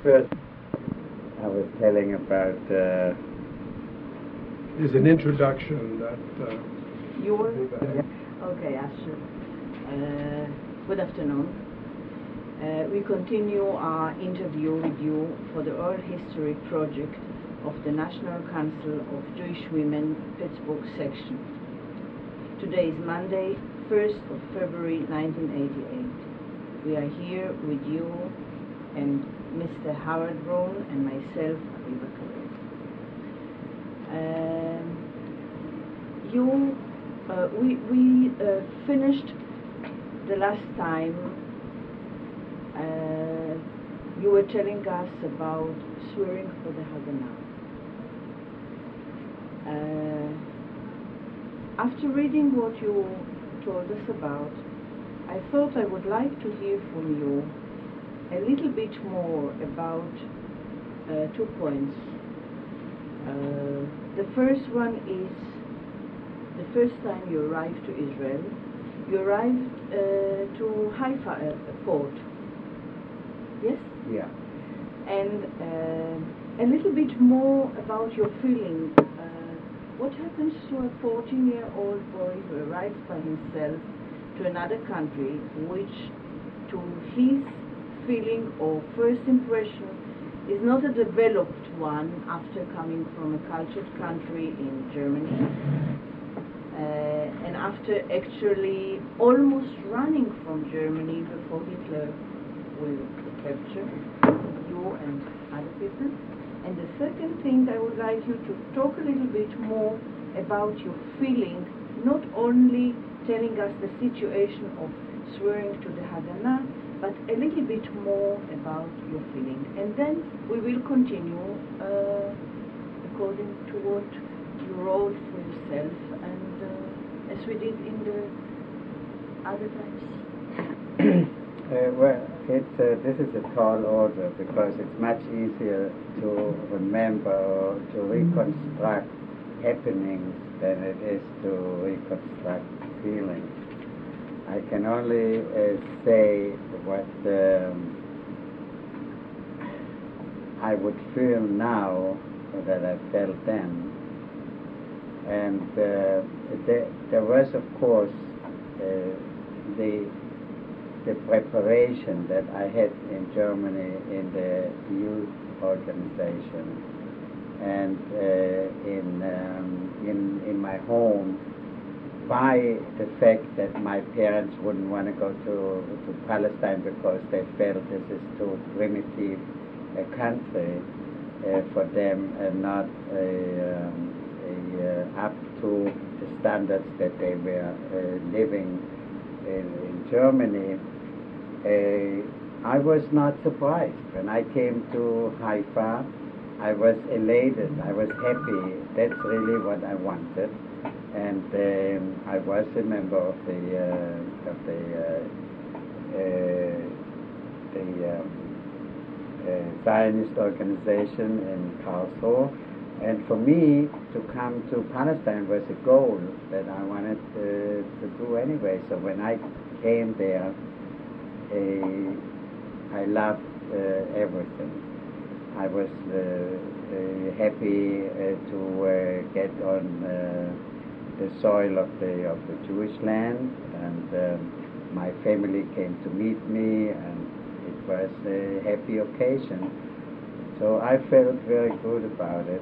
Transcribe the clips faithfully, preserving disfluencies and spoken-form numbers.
first, I was telling about... Uh, There's an introduction that... Uh, you were? Okay, Astrid. Uh, good afternoon. Uh, we continue our interview with you for the Oral History Project of the National Council of Jewish Women, Pittsburgh section. Today is Monday, first of February nineteen eighty-eight. We are here with you and Mister Howard Brown and myself, Aviva Khaled. Um, you, uh, we, we uh, finished the last time. Uh, you were telling us about swearing for the Haganah. Uh, after reading what you told us about, I thought I would like to hear from you a little bit more about uh, two points. Uh, the first one is the first time you arrived to Israel. You arrived uh, to Haifa uh, port. Yes? Yeah. And uh, a little bit more about your feeling. Uh, what happens to a fourteen-year-old boy who arrives by himself to another country, which, to his feeling or first impression, is not a developed one after coming from a cultured country in Germany, uh, and after actually almost running from Germany before Hitler will capture you and other people. And the second thing, I would like you to talk a little bit more about your feeling, not only telling us the situation of swearing to the Haganah, but a little bit more about your feeling. And then we will continue uh, according to what you wrote for yourself, and uh, as we did in the other times. Uh, well, it, uh, this is a tall order because it's much easier to remember or to reconstruct happenings than it is to reconstruct feelings. I can only uh, say what um, I would feel now that I felt then. And uh, there, there was, of course, uh, the the preparation that I had in Germany in the youth organization and uh, in, um, in in my home, by the fact that my parents wouldn't want to go to, to Palestine because they felt this is too primitive a country uh, for them and not a, um, a, uh, up to the standards that they were uh, living in, in Germany. Uh, I was not surprised. When I came to Haifa, I was elated, I was happy. That's really what I wanted. And um, I was a member of the uh, of the uh, uh, the um, uh, Zionist organization in Karlsruhe, and for me to come to Palestine was a goal that I wanted uh, to do anyway. So when I came there, uh, I loved uh, everything. I was uh, uh, happy uh, to uh, get on Uh, the soil of the of the Jewish land, and um, my family came to meet me, and it was a happy occasion. So I felt very good about it,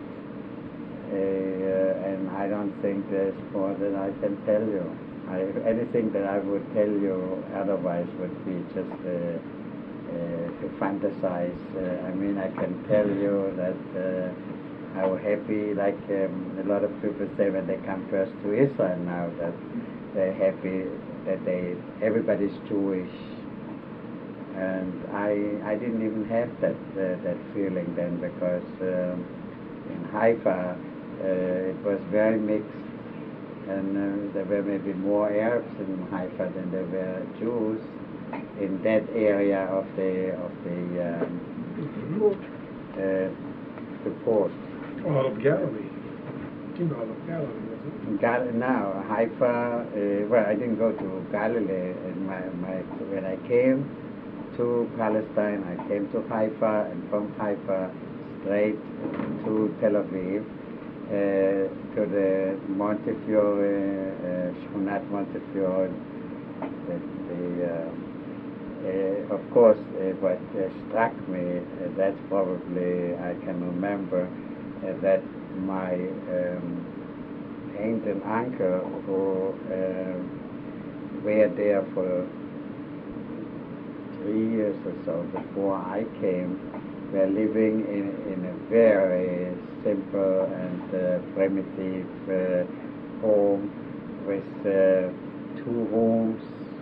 uh, and I don't think there's more that I can tell you. I, anything that I would tell you otherwise would be just uh, uh, to fantasize. Uh, I mean, I can tell you that uh, how happy, like um, a lot of people say when they come first to Israel now, that they're happy that they everybody's Jewish, and I I didn't even have that uh, that feeling then, because um, in Haifa uh, it was very mixed, and uh, there were maybe more Arabs in Haifa than there were Jews in that area of the of the um, uh, the port. All of Galilee. You know, all of Galilee, wasn't it? Gal- now, Haifa, uh, well, I didn't go to Galilee. And my, my, when I came to Palestine. I came to Haifa, and from Haifa straight to Tel Aviv, uh, to the Montefiore, uh, Shkunat Montefiore. The, the, uh, uh, of course, uh, what uh, struck me, uh, that's probably, I can remember, uh, that my um, aunt and uncle who uh, were there for three years or so before I came, were living in, in a very simple and uh, primitive uh, home with uh, two rooms,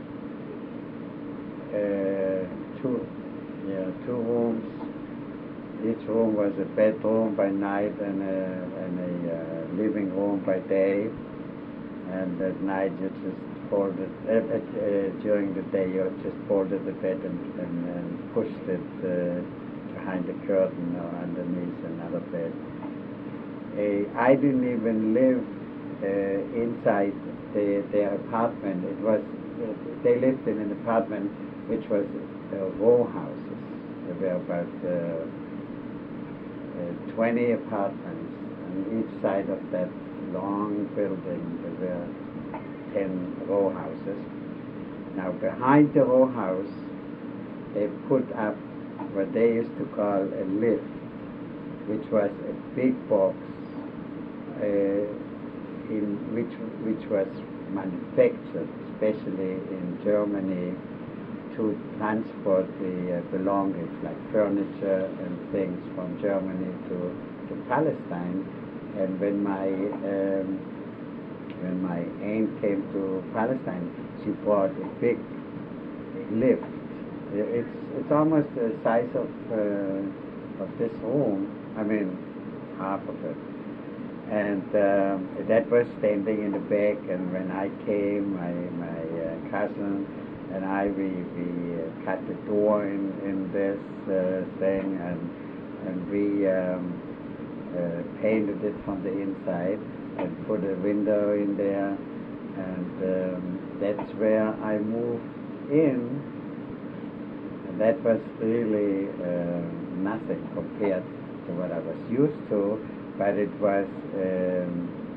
uh, two, yeah, two rooms. Each room was a bedroom by night and a, and a uh, living room by day. And at night you just folded, uh, uh, during the day you just folded the bed and, and, and pushed it uh, behind the curtain or underneath another bed. Uh, I didn't even live uh, inside the, their apartment. It was, uh, they lived in an apartment which was uh, row houses. There were about uh, uh, twenty apartments on each side of that long building. There were ten row houses. Now behind the row house they put up what they used to call a lift, which was a big box uh, in which which was manufactured especially in Germany to transport the uh, belongings like furniture and things from Germany to, to Palestine. And when my um, when my aunt came to Palestine, she brought a big lift. It's it's almost the size of uh, of this room. I mean, half of it. And um, that was standing in the back. And when I came, my my uh, cousin and I, we we uh, cut the door in in this uh, thing, and and we. Um, Uh, painted it from the inside and put a window in there, and um, that's where I moved in. And that was really uh, nothing compared to what I was used to, but it was um,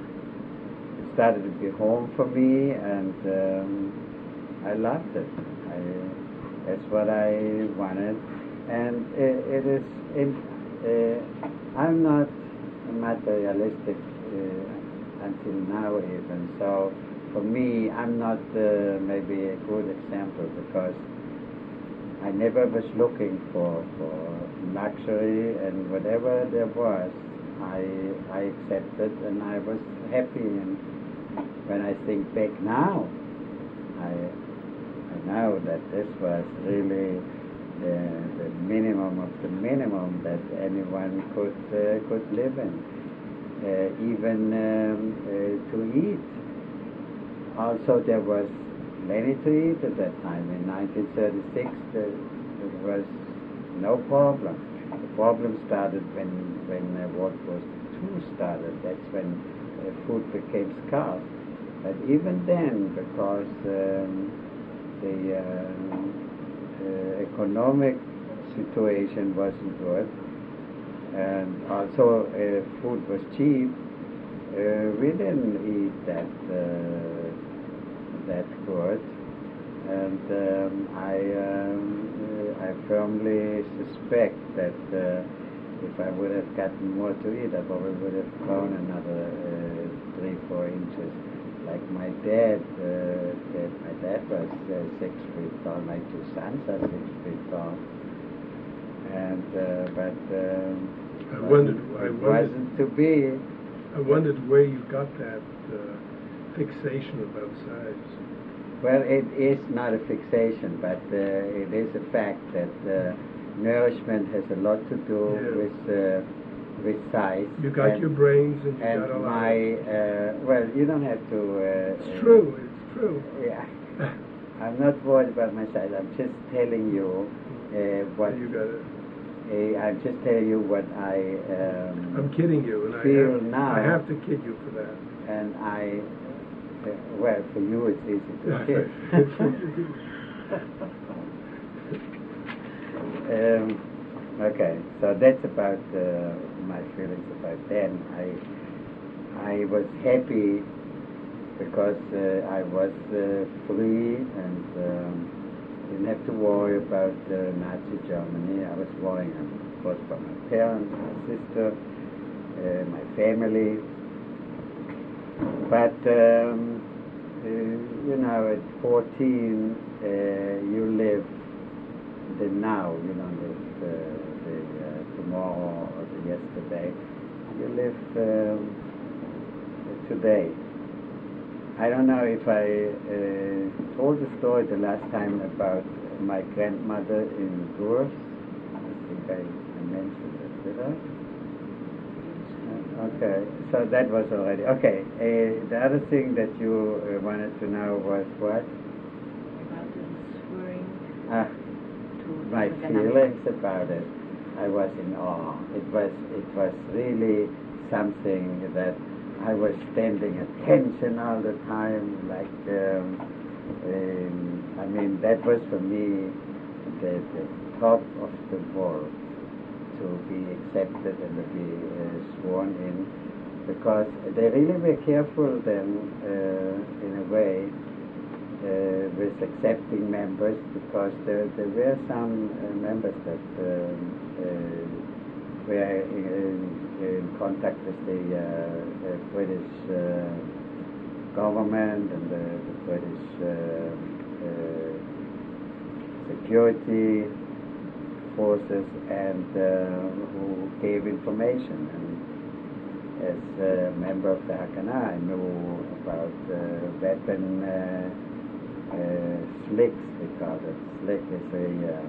it started to be home for me, and um, I loved it. I, that's what I wanted, and it, it is. In, uh, I'm not materialistic uh, until now even, so for me I'm not uh, maybe a good example, because I never was looking for, for luxury, and whatever there was I, I accepted and I was happy. And when I think back now, I, I know that this was really The, the minimum of the minimum that anyone could uh, could live in, uh, even um, uh, to eat. Also, there was plenty to eat at that time. In nineteen thirty-six, there, there was no problem. The problem started when when uh, World War Two started. That's when uh, food became scarce. But even then, because um, the um, Uh, economic situation wasn't good, and also uh, food was cheap, uh, we didn't eat that uh, that good, and um, I um, uh, I firmly suspect that uh, if I would have gotten more to eat, I probably would have grown another uh, three four inches. Like my dad, uh, that my dad was uh, six feet tall. My two sons are six feet tall, and uh, but um, I wondered. I it wondered, wasn't to be. I wondered where you got that uh, fixation about size. Well, it is not a fixation, but uh, it is a fact that uh, nourishment has a lot to do Yeah. with. Uh, with size. You got and, your brains and you and got a lot. my uh, well, you don't have to. Uh, It's uh, true. It's true. Yeah, I'm not worried about my size. I'm just telling you uh, what. You got it. Uh, I'm just telling you what I. Um, I'm kidding you, and I feel have, now. I have to kid you for that. And I. Uh, well, for you it's easy to kid. um, okay, so that's about uh, my feelings about then. I I was happy because uh, I was uh, free and um, didn't have to worry about uh, Nazi Germany. I was worrying, of course, for my parents, my sister, uh, my family. But um, uh, you know, at fourteen, uh, you live the now. You don't live uh, the uh, tomorrow or the yesterday. You live um, today. I don't know if I uh, told the story the last time about my grandmother in Tours. I think I, I mentioned it, did I? Uh, okay, so that was already. Okay, uh, the other thing that you uh, wanted to know was what? About the swearing Ah, to my the feelings about it. I was in awe. It was, it was really something that I was standing attention all the time, like, um, um, I mean, that was for me the, the top of the world, to be accepted and to be uh, sworn in, because they really were careful then, uh, in a way, uh, with accepting members, because there, there were some uh, members that um, uh, were in, in contact with the, uh, the British uh, government and the, the British uh, uh, security forces, and uh, who gave information. And as a member of the Haganah, I knew about uh, weapon uh, uh, slicks, we call it. Slick is a uh,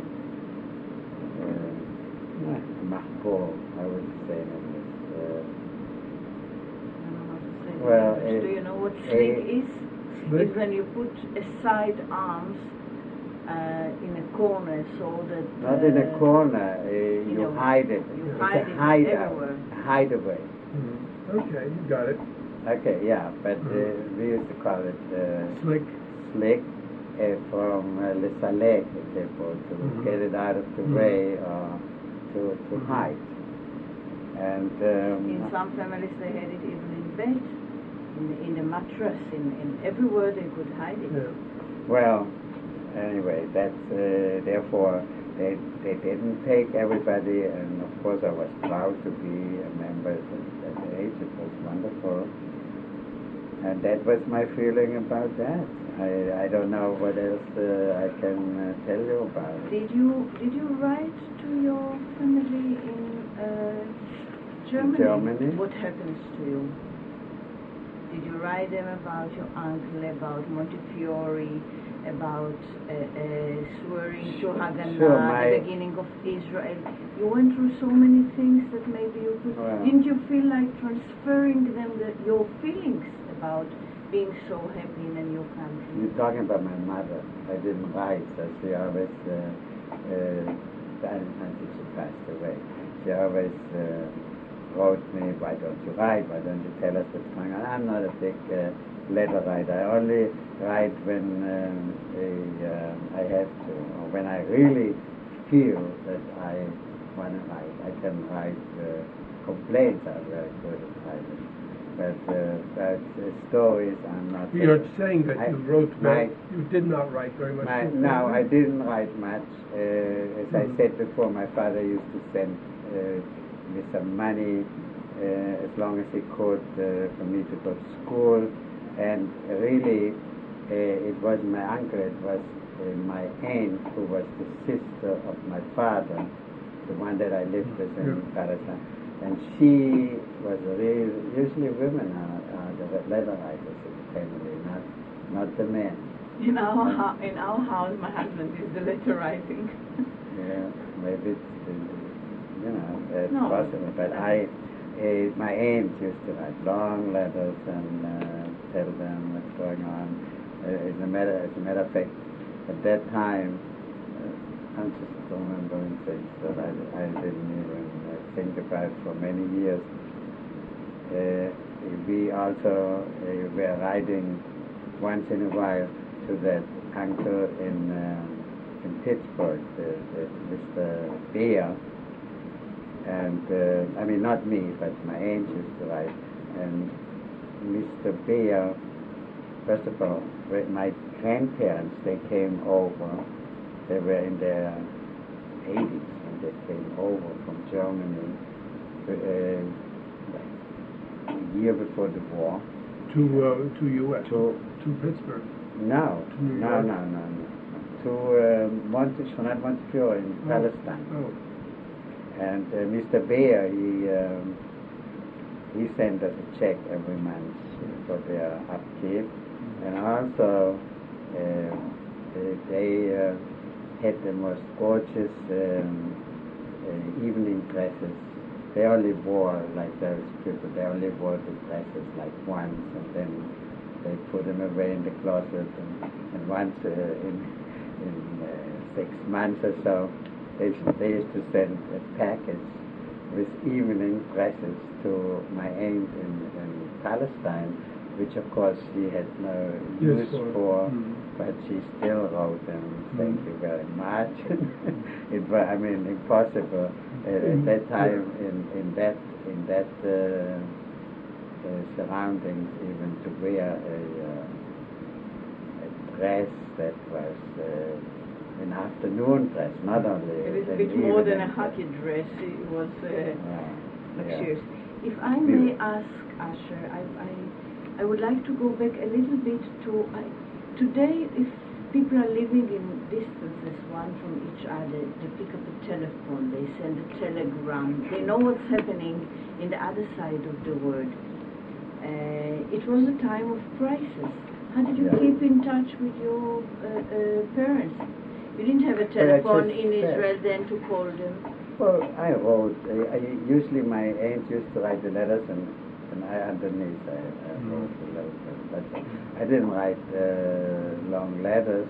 uh, Mahbor, I would say in English. Uh, I don't know how to say it in Well, English. a- Do you know what a- sling is? Slick? It's when you put aside arms uh, in a corner so that... not in a uh, corner, uh, you know, hide it. you it's hide a it hideout, everywhere. a hideaway. Mhm. Okay, you got it. Okay, yeah, but uh, Mhm. we used to call it uh, Slick. slick uh, from uh, le salek, to Mhm. get it out of the Mhm. way or to, to Mhm. hide. And um, In some families they had it even in bed, in the, in the mattress, in, in everywhere they could hide it. Yeah. well, anyway, that's uh, therefore they they didn't take everybody, and of course I was proud to be a member at that age. It was wonderful, and that was my feeling about that. I, I don't know what else uh, I can uh, tell you about it. Did you did you write to your family in uh, Germany? Germany? What happens to you? Did you write them about your uncle, about Montefiore, about uh, uh, swearing to Haganah, Sure, my- the beginning of Israel? You went through so many things that maybe you could. Well. Didn't you feel like transferring them the, your feelings about being so happy in a new country? You're talking about my mother. I didn't write, so she always, uh, uh, until she passed away, she always uh, wrote me, why don't you write, why don't you tell us what's going on? I'm not a big uh, letter writer. I only write when um, a, uh, I have to, or when I really feel that I want to write. I can write uh, complaints, I'm very good at writing. But, uh, but uh, stories, I'm not. You're saying that I- you wrote my- very, you did not write very much. My, to your no, I family? didn't write much. Uh, as I Mhm. said before, my father used to send uh, me some money uh, as long as he could uh, for me to go to school. And really, uh, it was my uncle, it was uh, my aunt who was the sister of my father, the one that I lived with in Yeah. Palestine. And she was a real, usually women are, are the letter writers in the family, not, not the men. In our hou- in our house, my husband is the letter writing. Yeah, maybe it's, uh, you know, it's No. possible. But I, uh, my aunt used to write long letters and uh, tell them what's going on. Uh, as, a matter, as a matter of fact, at that time, uh, I'm just remembering things that I, I didn't even uh, think about for many years. Uh, we also uh, were writing once in a while to that uncle in uh, in Pittsburgh, the, the, Mister Beer, and uh, I mean not me, but my aunt used to write, and Mister Beer, first of all, my grandparents, they came over, they were in their eighties when they came over from Germany uh, a year before the war. To uh, to U S To, to Pittsburgh. no, To New no, York? no, no, no. To uh, Monte, Shonat Montefiore in Oh. Palestine. Oh. And uh, Mister Beer, he um, he sent us a check every month for their upkeep, and also uh, they uh, had the most gorgeous um, uh, evening dresses. They only wore, like those people, they only wore the dresses like once, and then they put them away in the closet, and, and once uh, in in uh, six months or so, they, they used to send a package with evening dresses to my aunt in, in Palestine, which of course she had no Yes, use for- for, mm. but she still wrote them, thank Mm. you very much. It was, I mean, impossible uh, at Mm, that time yeah. in, in that, in that uh, uh, surroundings even to wear a, uh, a dress that was uh, an afternoon dress, not only A little an bit more than a evening dress. hockey dress. It was uh, Yeah, luxurious. yeah. If I may Beautiful. ask, Asher, I, I, I would like to go back a little bit to I, today. If people are living in distances one from each other, they pick up a telephone, they send a telegram, they know what's happening in the other side of the world. Uh, it was a time of crisis. How did you Yeah. keep in touch with your uh, uh, parents? You didn't have a Well, I telephone just in said- Israel then to call them. Well, I wrote. I, I, usually, my aunt used to write the letters, and, and I underneath I, I Mm. wrote the letters. But I didn't write uh, long letters.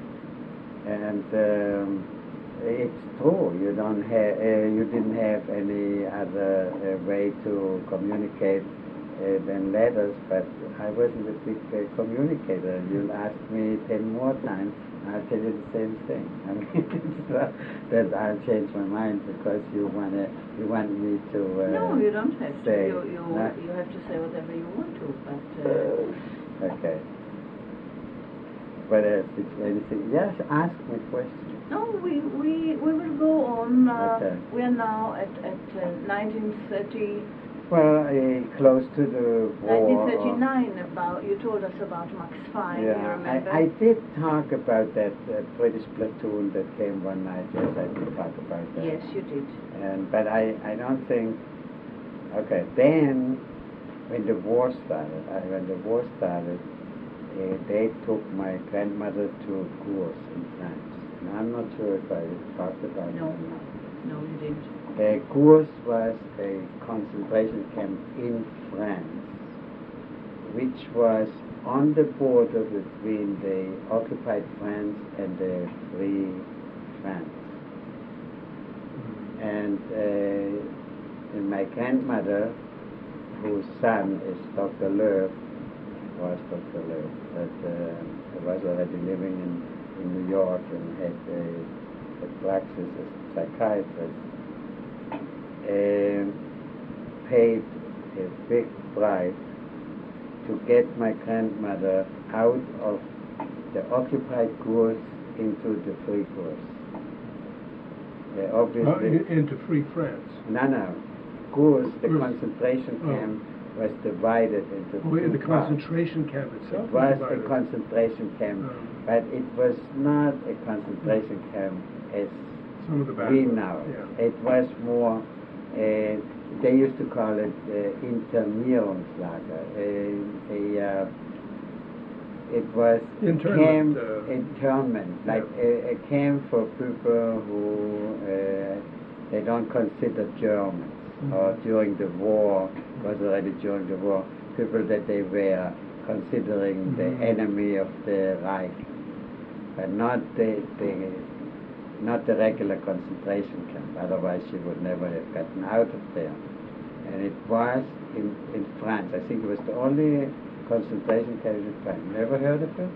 And um, it's true. You don't have. Uh, you didn't have any other uh, way to communicate uh, than letters. But I wasn't a big uh, communicator. You'll ask me ten more times. I'll tell you the same thing. I mean, it's not that I'll change my mind because you wanna, you want me to. Uh, No, you don't have to. say, You, you, no? you have to say whatever you want to. But uh, Okay. But uh, it's anything? Yes, ask me questions. no, we, we, we will go on. Uh, Okay. We are now at, at uh, nineteen thirty, Well, uh, close to the war. nineteen thirty-nine. About you told us about Max Fein. You Yeah, remember? I, I did talk about that uh, British platoon that came one night. Yes, I did talk about that. Yes, you did. And but I, I don't think. Okay, then when the war started, I, when the war started, uh, they took my grandmother to Tours in France. And I'm not sure if I talked about it No. or not. No, you didn't. Uh, Tours was a concentration camp in France, which was on the border between the occupied France and the free France. And, uh, and my grandmother, whose son is Doctor Loeb, was Doctor Loeb, but uh, was already living in, in New York and had a, a practice as a psychiatrist, uh, paid a big price to get my grandmother out of the occupied Tours into the free Tours. They Uh, obviously, in- into Free France. no, no. Tours, the Tours. concentration Oh. camp, was divided into Oh, yeah, two the parts. concentration camp itself It was a divided. concentration camp, Oh. but it was not a concentration camp as Some of the back. we know. Yeah. It was more, uh, they used to call it uh, Internierungslager. Uh, a, uh, it was Internment, camp, uh, internment, like a, a camp for people who uh, they don't consider Germans, or during the war, was already during the war, people that they were considering Mhm. the enemy of the Reich, but not the, the not the regular concentration camp. Otherwise, she would never have gotten out of there. And it was in, in France. I think it was the only concentration camp in France. Never heard of it?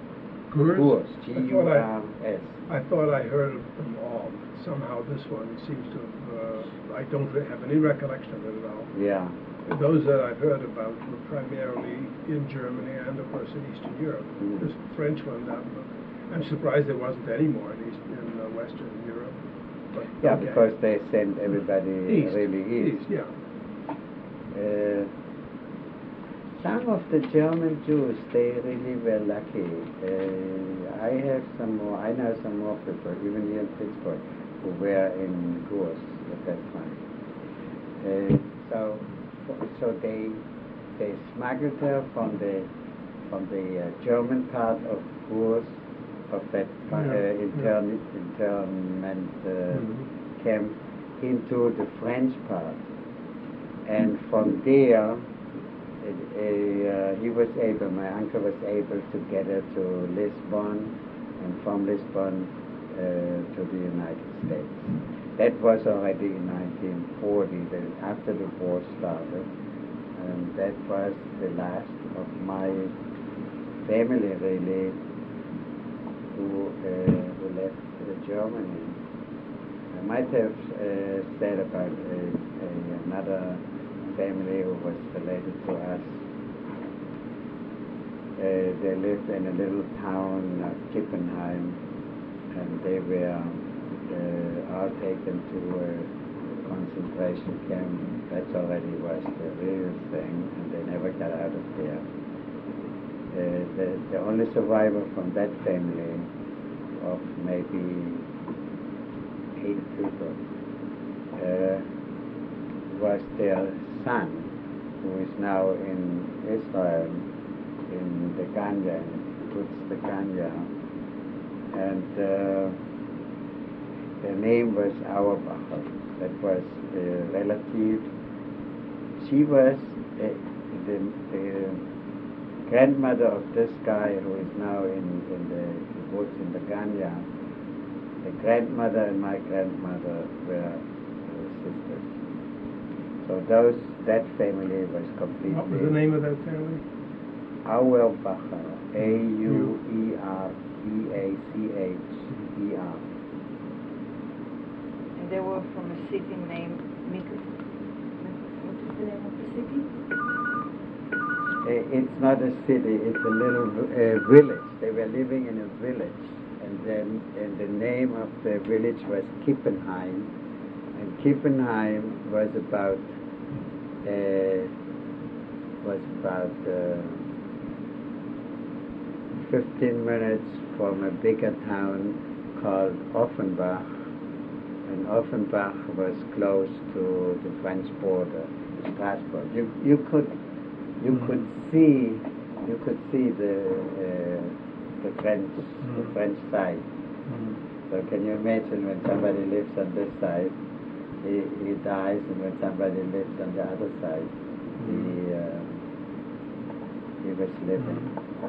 Gurs? Gurs, G I U thought I- R S. I thought I heard of them all. Somehow this one seems to have, uh, I don't have any recollection of it at all. Yeah. Those that I've heard about were primarily in Germany and, of course, in Eastern Europe. Mm. This French one, um, I'm surprised there wasn't any more in, East, in uh, Western Europe. But, Yeah, okay. because they send everybody East. really east. yeah. Uh, some of the German Jews, they really were lucky. Uh, I have some more, I know some more people, even here in Pittsburgh, who were in Gurs at that time. Uh, so, so they they smuggled her from the from the uh, German part of Gurs, of that uh, Yeah, intern, internment uh, Mhm. camp, into the French part. And from there, it, uh, he was able, my uncle was able to get her to Lisbon, and from Lisbon uh, to the United States. That was already in nineteen forty, the, after the war started, and that was the last of my family, really, who, uh, who left uh, Germany. I might have uh, said about uh, uh, another family who was related to us. Uh, they lived in a little town of Kippenheim, and they were uh, all taken to a concentration camp. That already was the real thing, and they never got out of there. Uh, the, the only survivor from that family of maybe eight people uh, was their son, who is now in Israel, in the Ganya, in Quds the Ganya, and uh, the name was Auerbacher. That was the relative. She was uh, the, the grandmother of this guy who is now in, in the, the woods in the Ganya. The grandmother and my grandmother were uh, sisters. So those that family was completely. What was the name of that family? Auerbacher, A U E R B A C H E R. And they were from a city named Mikkel. What is the name of the city? Uh, It's not a city, it's a little uh, village. They were living in a village, and then and the name of the village was Kippenheim, and Kippenheim was about uh, was about uh, fifteen minutes from a bigger town called Offenbach, and Offenbach was close to the French border, Strasbourg. You you could you Mm. could see you could see the uh, the French the Mm. French side. Mm. So can you imagine when somebody lives on this side, he, he dies, and when somebody lives on the other side, he uh, he was living.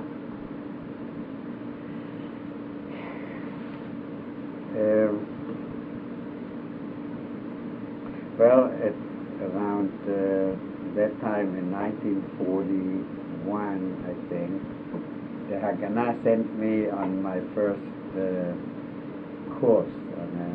Um, well, at around uh, that time in nineteen forty-one, I think, the Haganah sent me on my first uh, course, on a,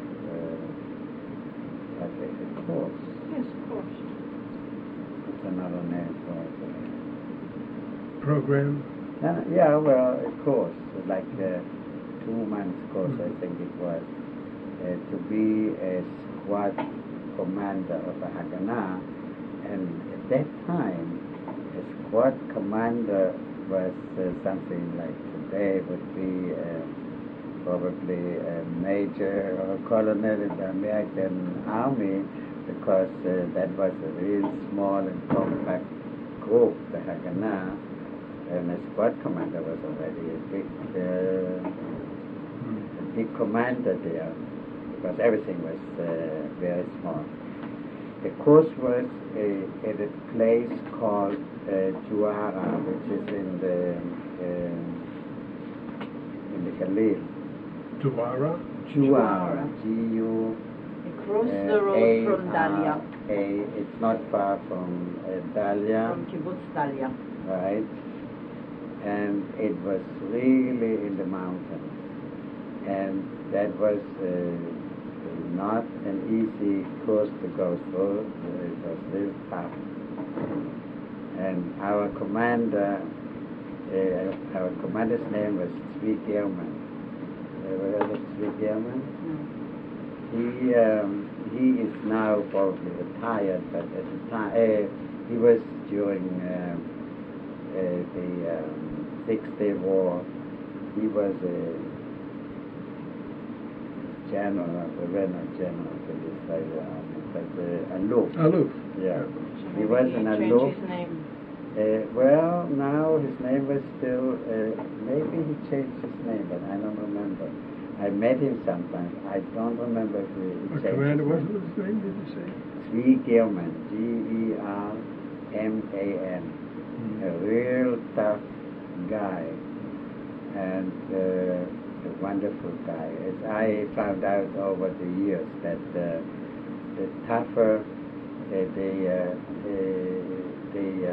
uh, I think a course. Yes, of course. It's another name for it. Program? Uh, yeah, well, a course, like a two-month course, I think it was, uh, to be a squad commander of a Haganah. And at that time, a squad commander was uh, something like today would be uh, probably a major or a colonel in the American Army, because uh, that was a real small and compact group, the Haganah. And the squad commander was already a big, uh, a big commander there, because everything was uh, very small. The course was uh, at a place called uh, Juara, which is in the uh, in the Galil. Tuara? Juara, G U Across uh, the road A from Dalia, R A. It's not far from uh, Dalia. from Kibbutz Dalia. Right. and it was really in the mountains. And that was uh, not an easy course to go through. It was really tough. And our commander, uh, our commander's name was Zvi German. Ever heard of Zvi German? He um, he is now probably retired, but at the time uh, he was during uh, uh, the um, Six-Day War. He was a general, a Renner general in the Israeli army, but uh, aloof. Aloof. Yeah, So he was an maybe he aloof. changed his name. Uh, well, now his name was still. Uh, maybe he changed his name, but I don't remember. I met him sometimes. I don't remember if he What changed commander his was name. his name, did you say? Zvi German, G E R M A N, a real tough guy and uh, a wonderful guy. As I found out over the years that uh, the tougher uh, the uh, the, the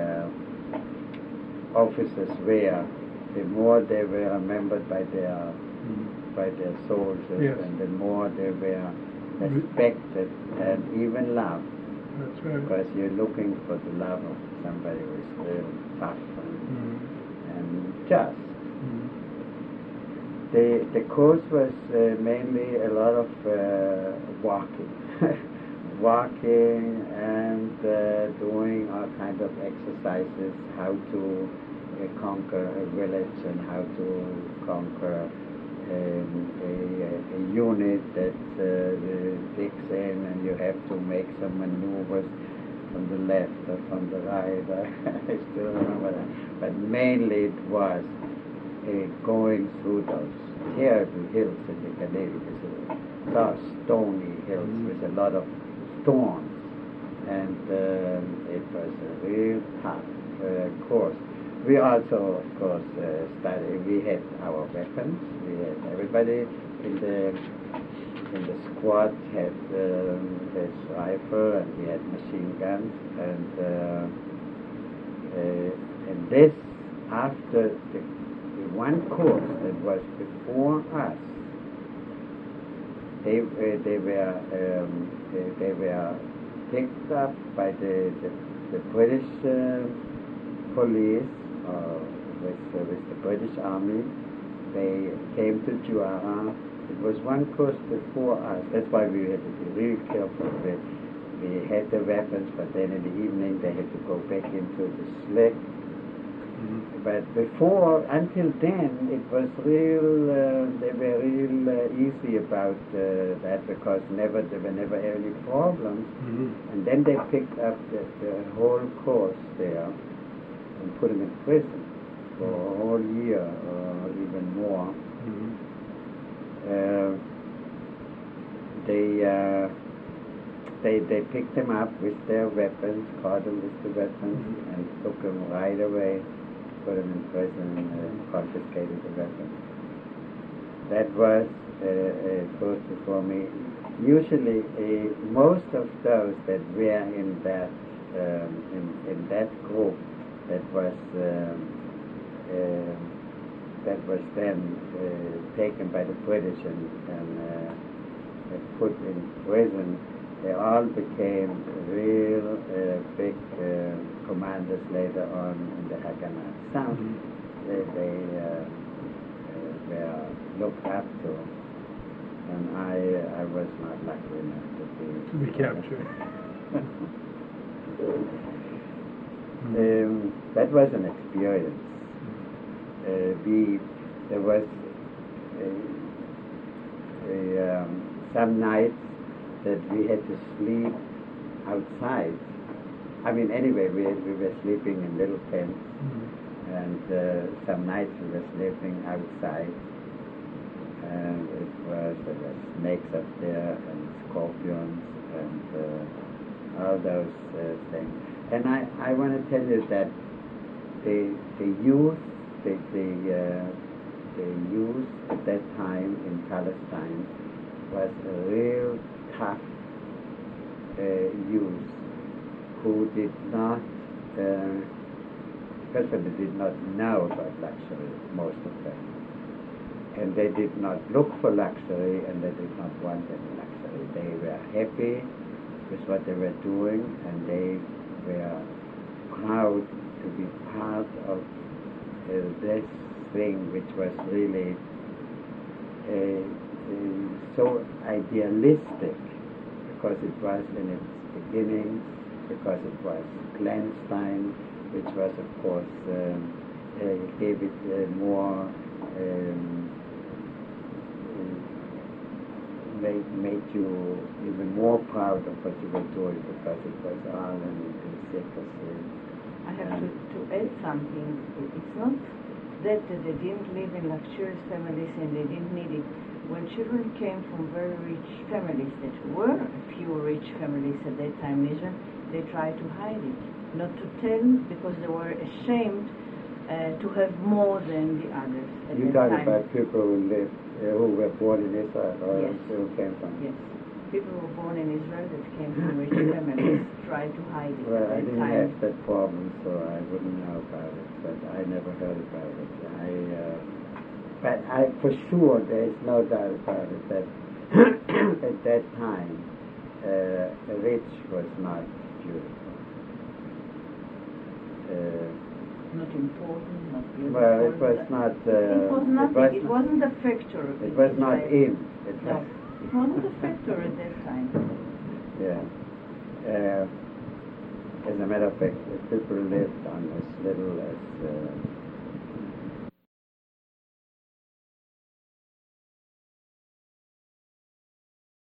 uh, officers were, the more they were remembered by their by their soldiers, Yes. and the more they were respected and even loved. That's right. Because you're looking for the love of somebody who is real tough and, Mm. and just. Mm. The the course was uh, mainly a lot of uh, walking, walking and uh, doing all kinds of exercises, how to uh, conquer a village and how to conquer um, a, a unit that uh, digs in, and you have to make some maneuvers from the left or from the right. I still remember that. But mainly it was uh, going through those terrible hills in the Galilee, those stony hills Mm. with a lot of thorns, and um, it was a real tough uh, course. We also, of course, uh, studied. We had our weapons. We had everybody in the in the squad had um, his rifle, and we had machine guns, and uh, uh, and this after the, the one course that was before us. They uh, they were um, they, they were picked up by the the, the British uh, police. Uh, with, uh, with the British Army. They came to Juara. It was one course before us. That's why we had to be really careful. We, we had the weapons, but then in the evening they had to go back into the slick. Mm. But before, until then, it was real, uh, they were real uh, easy about uh, that because never there were never any problems. Mm. And then they picked up the, the whole course there and put him in prison for a whole year or even more. Mm. Uh, they, uh, they they picked them up with their weapons, caught them with the weapons, Mhm. and took them right away, put them in prison, and confiscated the weapons. That was uh, uh, close before me. Usually, uh, most of those that were in that um, in, in that group that was um, uh, that was then uh, taken by the British and, and uh, put in prison, they all became real uh, big uh, commanders later on in the Haganah. Some Mm. they, they uh, uh, were looked up to, and I I was not lucky enough to be To be captured. Um, that was an experience. Uh, we there was a, a, um, some nights that we had to sleep outside. I mean, anyway, we we were sleeping in little tents, Mm. and uh, some nights we were sleeping outside, and it was there were snakes up there and scorpions and uh, all those uh, things. And I, I want to tell you that the the youth, the the, uh, the youth at that time in Palestine was a real tough uh, youth who did not uh, first of all, they did not know about luxury, most of them. And they did not look for luxury, and they did not want any luxury. They were happy with what they were doing, and they were proud to be part of uh, this thing which was really uh, uh, so idealistic, because it was in its beginnings, because it was clandestine, which was, of course, um, uh, gave it uh, more, um, made, made you even more proud of what you were doing, because it was all in, in secrecy. I have to, to add something. It's not that they didn't live in luxurious families and they didn't need it. When children came from very rich families, that were a few rich families at that time in Israel, they tried to hide it, not to tell, because they were ashamed uh, to have more than the others at You that talk time. about people who lived, uh, who were born in Israel, or Yes. who came from? Yes. People who were born in Israel that came from rich families tried to hide it Well, at I that didn't time. have that problem, so I wouldn't know about it, but I never heard about it. I, uh, but I, for sure, there is no doubt about it that at that time, uh, rich was not beautiful. Uh, Not important, not beautiful. well, it was not. Uh, It was nothing. was It, not- wasn't a factor. It in was not Israel. in. It No, was. it wasn't a factor at that time. Yeah. Uh, as a matter of fact, the people lived on as little as uh,